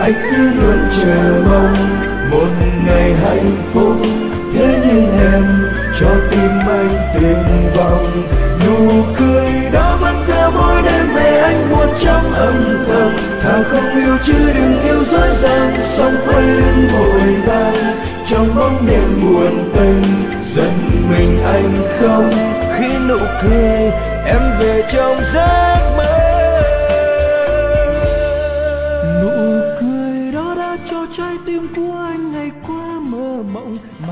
anh cứ luôn chờ mong một ngày hạnh phúc. Thế nhưng em cho tim anh tuyệt vọng, nụ cười đó vẫn theo mỗi đêm về anh buồn trong âm thầm. Thà không yêu chứ đừng yêu dối gian, sóng quay lưng vội vàng trong bóng đêm buồn tênh. Giận mình anh không khi nụ cười em về trong giấc mơ. Nụ cười đó đã cho trái tim của anh ngày qua mơ mộng.